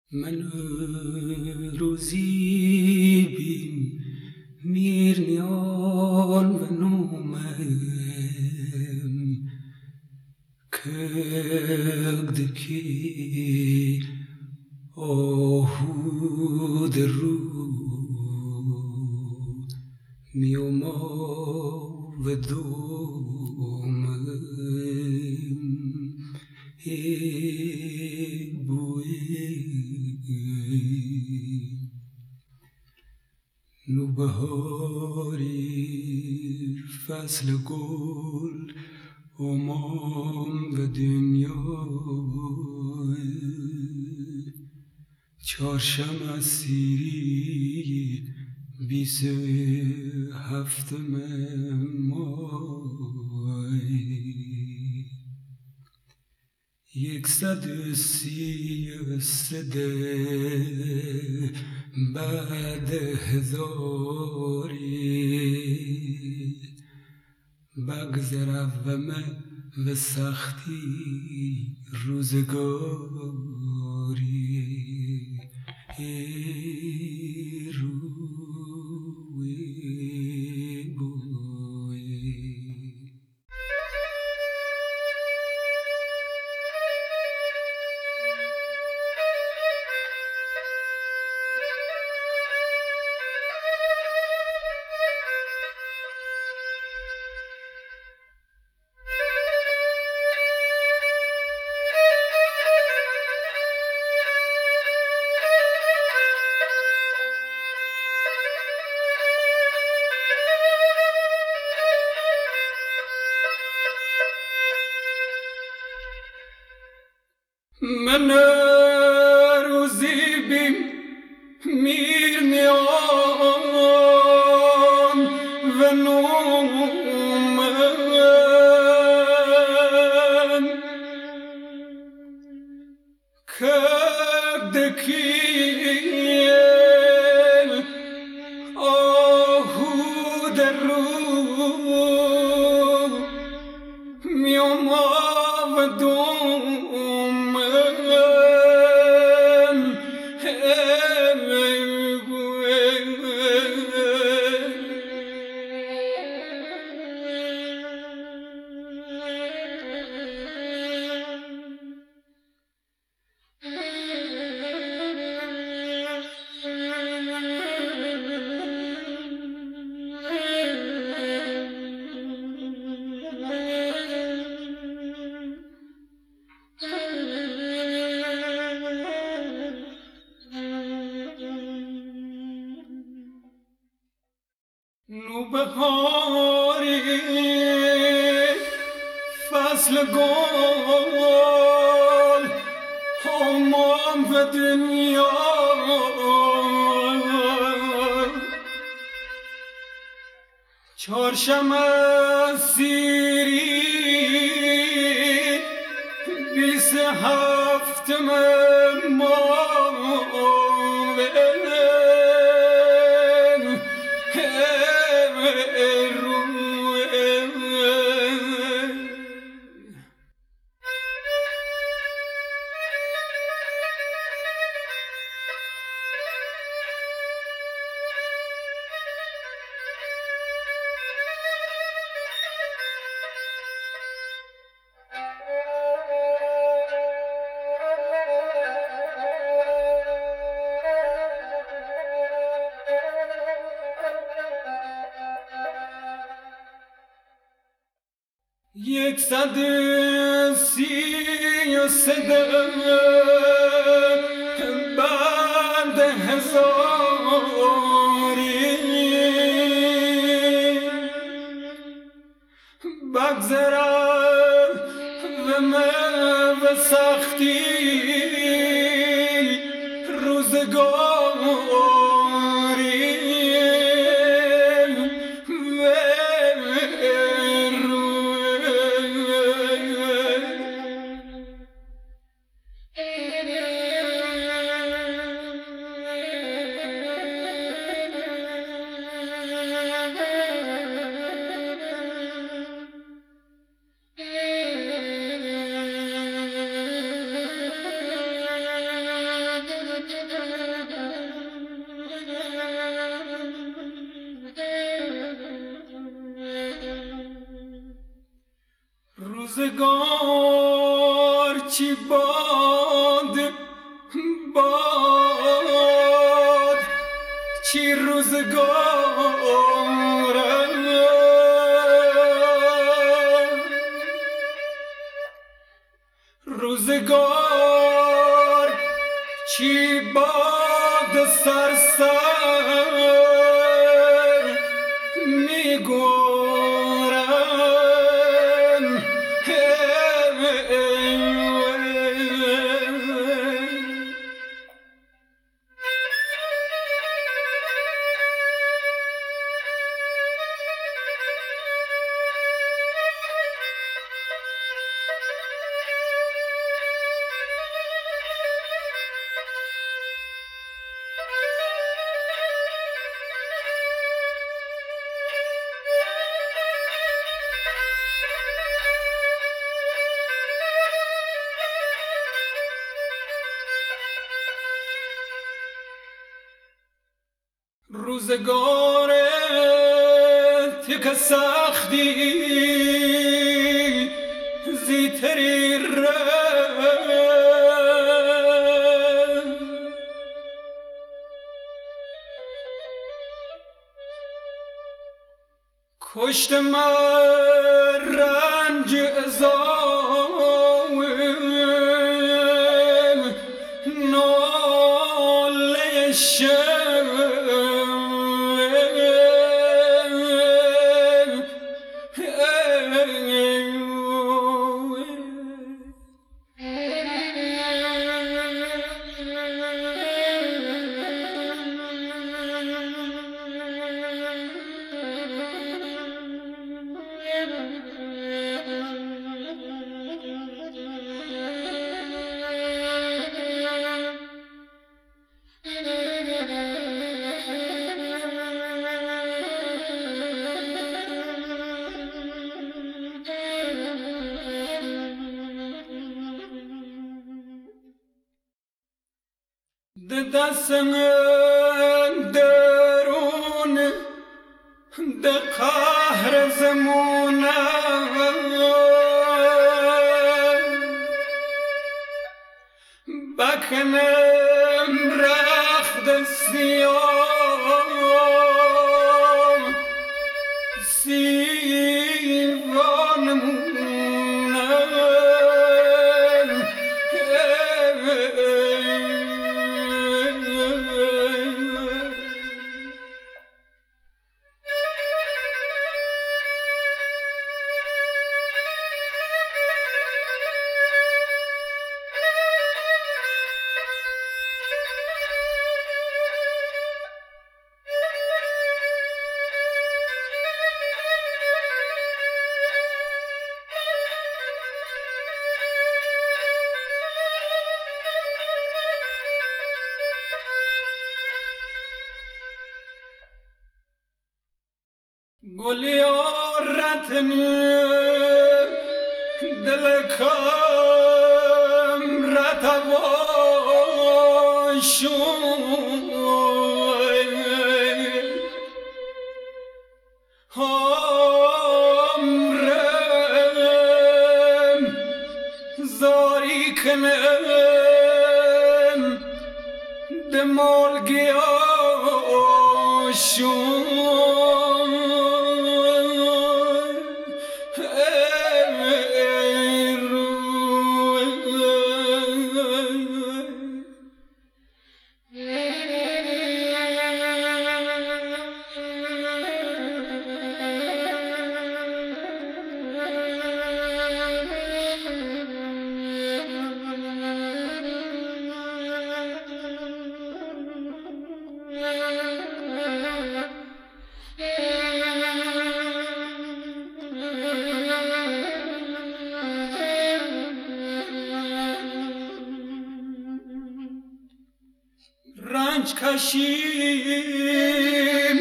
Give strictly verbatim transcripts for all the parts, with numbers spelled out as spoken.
من روزی بیم میرنیان و نومم کگدکی آهود رو میوما و دومم ای بوی نوبهاری فصل گل امام و دنیا چهارشم از سیری بیس هفتم مای یکصد سی و سده بعد هزاری بگذرم و سختی روزگاری ای روی بوی من روزی بیم میرنیان و نومم کدکیل آهود رو میوما و دومم نوبهاری فصل گل همام و دنیا چهارشم از سیری بیس هفتم ماه یکصد سی و سده بعد هزاری بگذرم و من و سختی روزگاری روزگار چی باد باد چی روزگار روزگار چی باد سرسر میگورم روزگار تک سختی زیتری ره کشت من رنج ازام ناله شم دستم درون ده قهر زمونم بکنم رخت سیام سیوانمونم گلی آرتنی دلکم رتواشوی همرم زاری کنم دمالگی آشوی رنج کشیم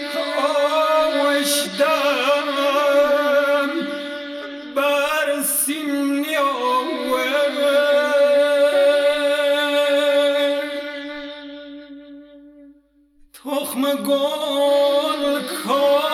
آوشدم بر سینیاوه تخم گل کار